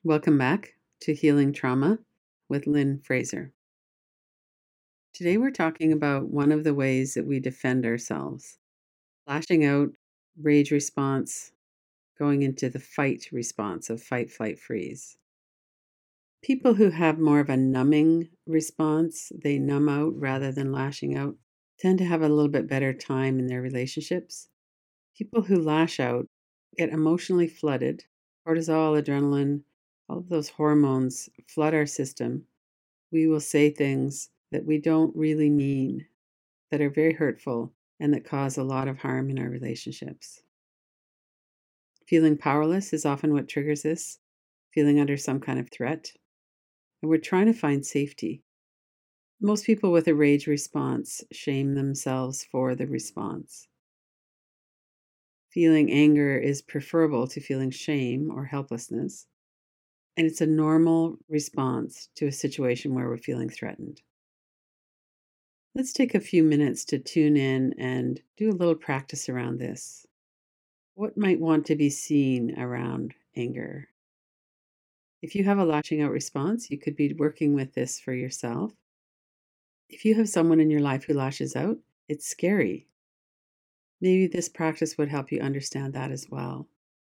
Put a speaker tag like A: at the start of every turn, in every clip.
A: Welcome back to Healing Trauma with Lynn Fraser. Today we're talking about one of the ways that we defend ourselves, lashing out, rage response, going into the fight response of fight, flight, freeze. People who have more of a numbing response, they numb out rather than lashing out, tend to have a little bit better time in their relationships. People who lash out get emotionally flooded. Cortisol, adrenaline, all of those hormones flood our system. We will say things that we don't really mean, that are very hurtful, and that cause a lot of harm in our relationships. Feeling powerless is often what triggers this, feeling under some kind of threat. And we're trying to find safety. Most people with a rage response shame themselves for the response. Feeling anger is preferable to feeling shame or helplessness, and it's a normal response to a situation where we're feeling threatened. Let's take a few minutes to tune in and do a little practice around this. What might want to be seen around anger? If you have a lashing out response, you could be working with this for yourself. If you have someone in your life who lashes out, it's scary. Maybe this practice would help you understand that as well.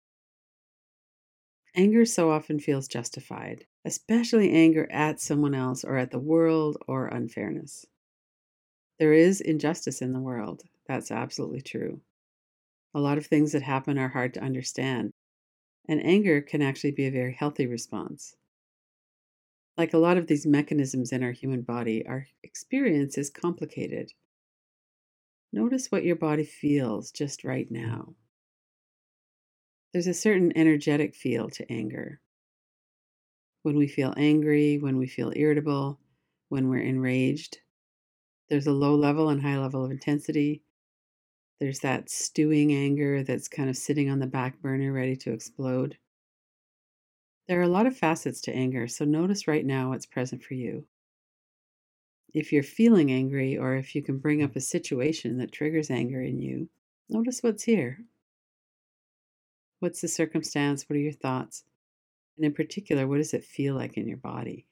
A: Anger so often feels justified, especially anger at someone else or at the world or unfairness. There is injustice in the world. That's absolutely true. A lot of things that happen are hard to understand, and anger can actually be a very healthy response. Like a lot of these mechanisms in our human body, our experience is complicated. Notice what your body feels just right now. There's a certain energetic feel to anger. When we feel angry, when we feel irritable, when we're enraged, there's a low level and high level of intensity. There's that stewing anger that's kind of sitting on the back burner ready to explode. There are a lot of facets to anger, so notice right now what's present for you. If you're feeling angry, or if you can bring up a situation that triggers anger in you, notice what's here. What's the circumstance? What are your thoughts? And in particular, what does it feel like in your body?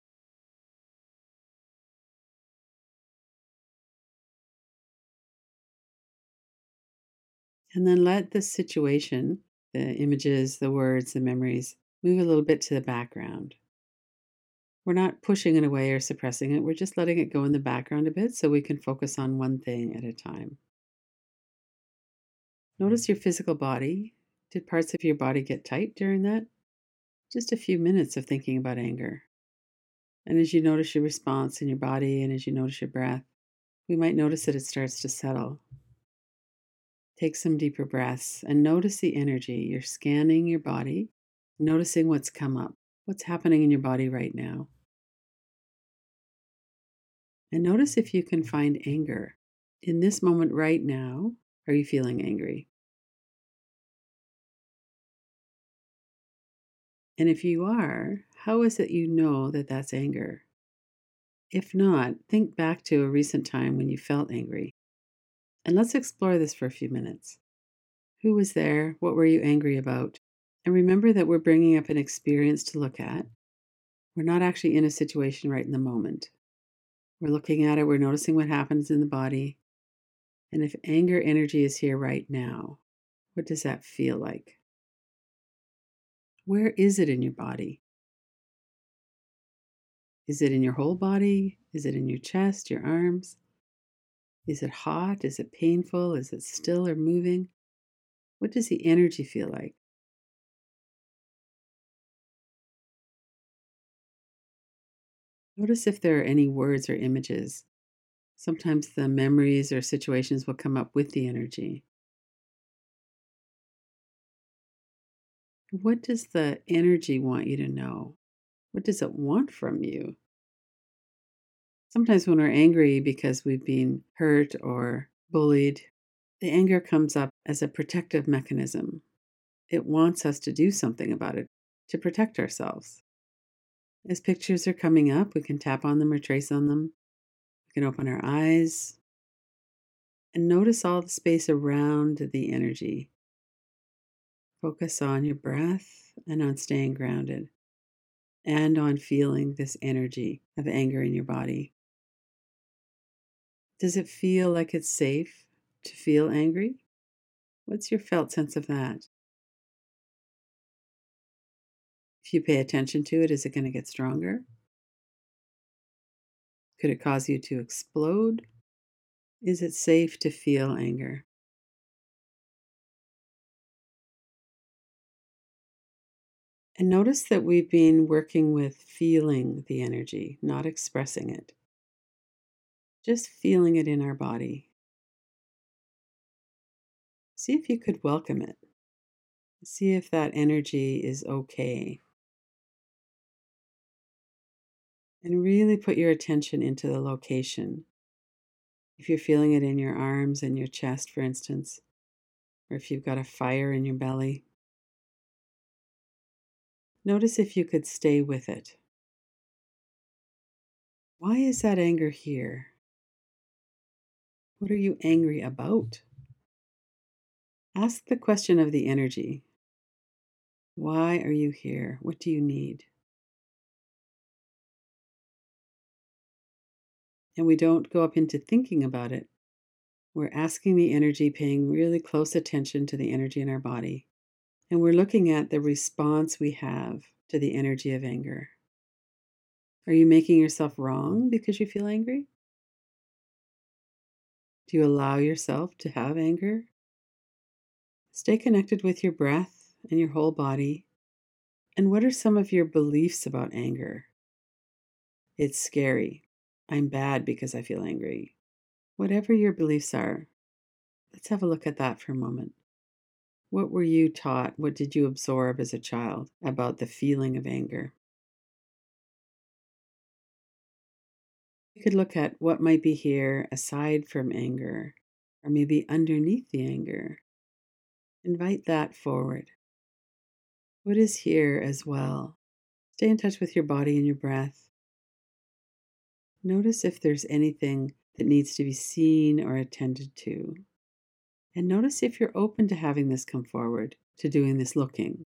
A: And then let the situation, the images, the words, the memories, move a little bit to the background. We're not pushing it away or suppressing it. We're just letting it go in the background a bit so we can focus on one thing at a time. Notice your physical body. Did parts of your body get tight during that? Just a few minutes of thinking about anger. And as you notice your response in your body and as you notice your breath, we might notice that it starts to settle. Take some deeper breaths and notice the energy. You're scanning your body, noticing what's come up, what's happening in your body right now. And notice if you can find anger. In this moment right now, are you feeling angry? And if you are, how is it you know that that's anger? If not, think back to a recent time when you felt angry. And let's explore this for a few minutes. Who was there? What were you angry about? And remember that we're bringing up an experience to look at. We're not actually in a situation right in the moment. We're looking at it, we're noticing what happens in the body. And if anger energy is here right now, what does that feel like? Where is it in your body? Is it in your whole body? Is it in your chest, your arms? Is it hot? Is it painful? Is it still or moving? What does the energy feel like? Notice if there are any words or images. Sometimes the memories or situations will come up with the energy. What does the energy want you to know? What does it want from you? Sometimes when we're angry because we've been hurt or bullied, the anger comes up as a protective mechanism. It wants us to do something about it to protect ourselves. As pictures are coming up, we can tap on them or trace on them. We can open our eyes and notice all the space around the energy. Focus on your breath and on staying grounded. and on feeling this energy of anger in your body. Does it feel like it's safe to feel angry? What's your felt sense of that? If you pay attention to it, is it going to get stronger? Could it cause you to explode? Is it safe to feel anger? And notice that we've been working with feeling the energy, not expressing it, just feeling it in our body. See if you could welcome it. See if that energy is okay. And really put your attention into the location. If you're feeling it in your arms and your chest, for instance, or if you've got a fire in your belly, notice if you could stay with it. Why is that anger here? What are you angry about? Ask the question of the energy. Why are you here? What do you need? And we don't go up into thinking about it. We're asking the energy, paying really close attention to the energy in our body. And we're looking at the response we have to the energy of anger. Are you making yourself wrong because you feel angry? Do you allow yourself to have anger? Stay connected with your breath and your whole body. And what are some of your beliefs about anger? It's scary. I'm bad because I feel angry. Whatever your beliefs are, let's have a look at that for a moment. What were you taught? What did you absorb as a child about the feeling of anger? You could look at what might be here aside from anger, or maybe underneath the anger. Invite that forward. What is here as well? Stay in touch with your body and your breath. Notice if there's anything that needs to be seen or attended to. And notice if you're open to having this come forward, to doing this looking.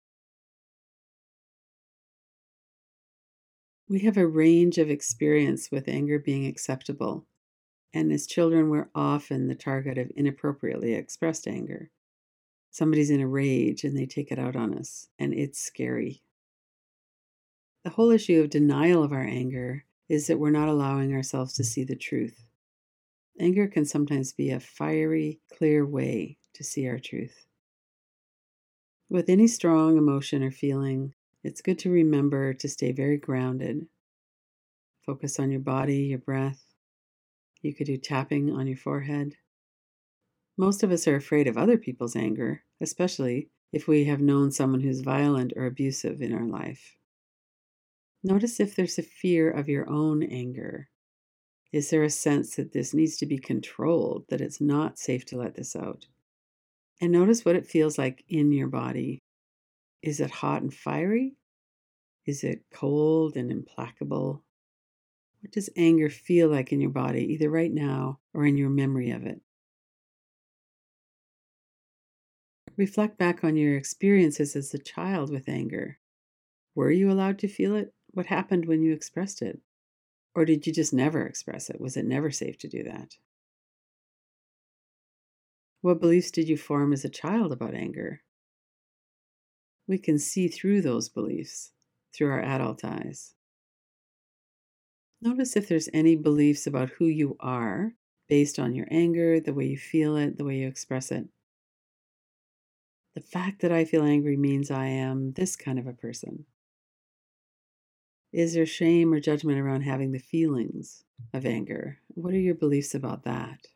A: We have a range of experience with anger being acceptable. And as children, we're often the target of inappropriately expressed anger. Somebody's in a rage and they take it out on us, and it's scary. The whole issue of denial of our anger is that we're not allowing ourselves to see the truth. Anger can sometimes be a fiery, clear way to see our truth. With any strong emotion or feeling, it's good to remember to stay very grounded. Focus on your body, your breath. You could do tapping on your forehead. Most of us are afraid of other people's anger, especially if we have known someone who's violent or abusive in our life. Notice if there's a fear of your own anger. Is there a sense that this needs to be controlled, that it's not safe to let this out? And notice what it feels like in your body. Is it hot and fiery? Is it cold and implacable? What does anger feel like in your body, either right now or in your memory of it? Reflect back on your experiences as a child with anger. Were you allowed to feel it? What happened when you expressed it? Or did you just never express it? Was it never safe to do that? What beliefs did you form as a child about anger? We can see through those beliefs through our adult eyes. Notice if there's any beliefs about who you are based on your anger, the way you feel it, the way you express it. The fact that I feel angry means I am this kind of a person. Is there shame or judgment around having the feelings of anger? What are your beliefs about that?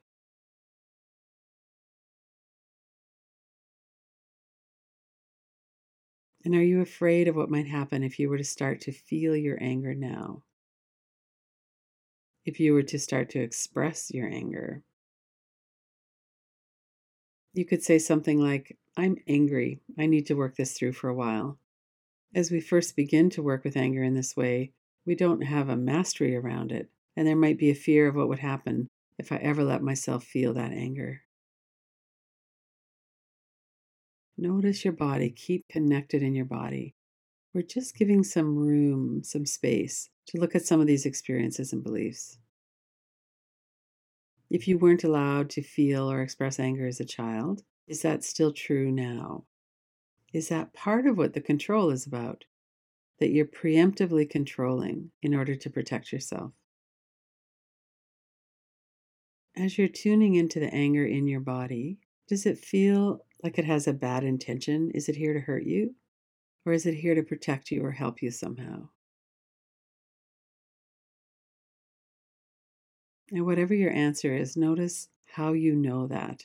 A: And are you afraid of what might happen if you were to start to feel your anger now? If you were to start to express your anger? You could say something like, I'm angry. I need to work this through for a while. As we first begin to work with anger in this way, we don't have a mastery around it, and there might be a fear of what would happen if I ever let myself feel that anger. Notice your body. Keep connected in your body. We're just giving some room, some space to look at some of these experiences and beliefs. If you weren't allowed to feel or express anger as a child, is that still true now? Is that part of what the control is about? That you're preemptively controlling in order to protect yourself? As you're tuning into the anger in your body, does it feel like it has a bad intention? Is it here to hurt you? Or is it here to protect you or help you somehow? And whatever your answer is, notice how you know that.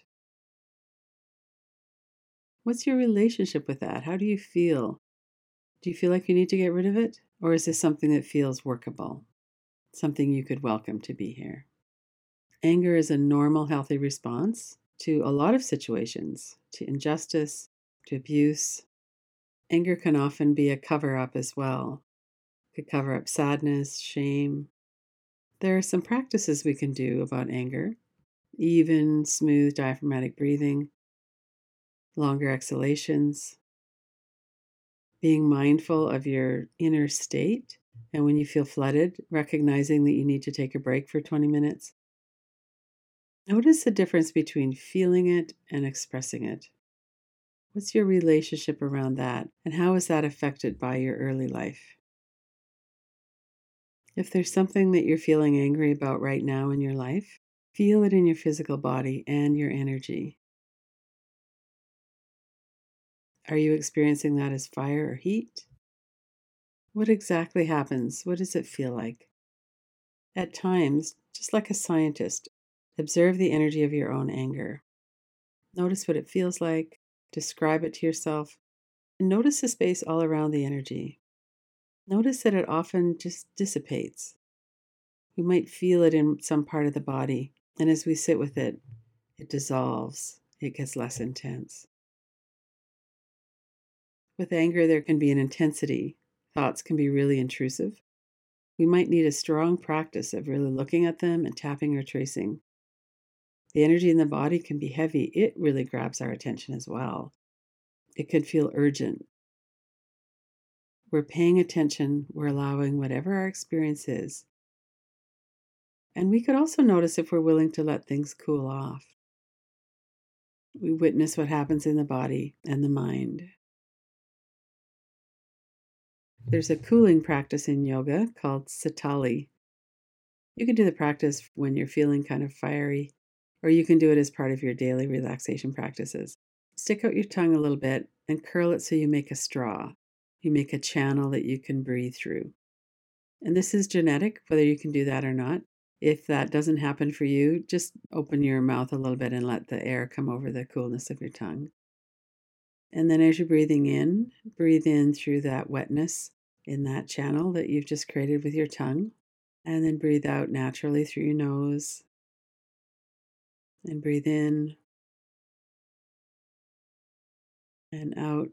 A: What's your relationship with that? How do you feel? Do you feel like you need to get rid of it? Or is this something that feels workable? Something you could welcome to be here? Anger is a normal, healthy response to a lot of situations, to injustice, to abuse. Anger can often be a cover up as well. It could cover up sadness, shame. There are some practices we can do about anger: even, smooth, diaphragmatic breathing, longer exhalations, being mindful of your inner state. And when you feel flooded, recognizing that you need to take a break for 20 minutes. Notice the difference between feeling it and expressing it. What's your relationship around that? And how is that affected by your early life? If there's something that you're feeling angry about right now in your life, feel it in your physical body and your energy. Are you experiencing that as fire or heat? What exactly happens? What does it feel like? At times, just like a scientist, observe the energy of your own anger. Notice what it feels like, describe it to yourself, and notice the space all around the energy. Notice that it often just dissipates. We might feel it in some part of the body, and as we sit with it, it dissolves, it gets less intense. With anger, there can be an intensity. Thoughts can be really intrusive. We might need a strong practice of really looking at them and tapping or tracing. The energy in the body can be heavy. It really grabs our attention as well. It could feel urgent. We're paying attention, we're allowing whatever our experience is. And we could also notice if we're willing to let things cool off. We witness what happens in the body and the mind. There's a cooling practice in yoga called Satali. You can do the practice when you're feeling kind of fiery, or you can do it as part of your daily relaxation practices. Stick out your tongue a little bit and curl it so you make a straw. You make a channel that you can breathe through. And this is genetic, whether you can do that or not. If that doesn't happen for you, just open your mouth a little bit and let the air come over the coolness of your tongue. And then as you're breathing in, breathe in through that wetness in that channel that you've just created with your tongue. And then breathe out naturally through your nose. And breathe in and out.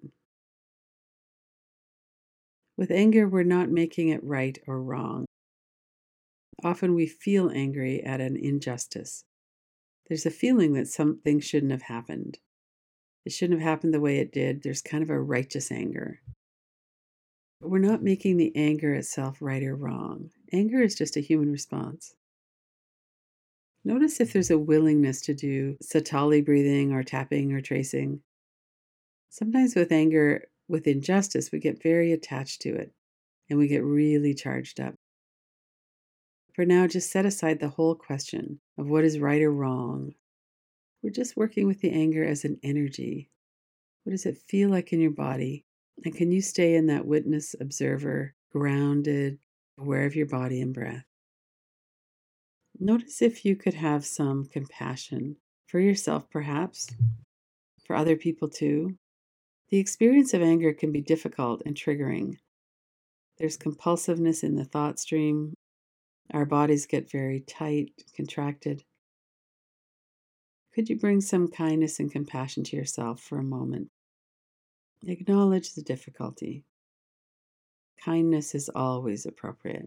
A: With anger, we're not making it right or wrong. Often we feel angry at an injustice. There's a feeling that something shouldn't have happened. It shouldn't have happened the way it did. There's kind of a righteous anger. But we're not making the anger itself right or wrong. Anger is just a human response. Notice if there's a willingness to do Satali breathing or tapping or tracing. Sometimes with anger, with injustice, we get very attached to it and we get really charged up. For now, just set aside the whole question of what is right or wrong. We're just working with the anger as an energy. What does it feel like in your body? And can you stay in that witness, observer, grounded, aware of your body and breath? Notice if you could have some compassion for yourself, perhaps, for other people too. The experience of anger can be difficult and triggering. There's compulsiveness in the thought stream. Our bodies get very tight, contracted. Could you bring some kindness and compassion to yourself for a moment? Acknowledge the difficulty. Kindness is always appropriate.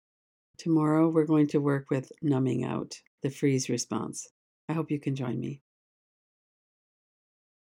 A: Tomorrow, we're going to work with numbing out, the freeze response. I hope you can join me.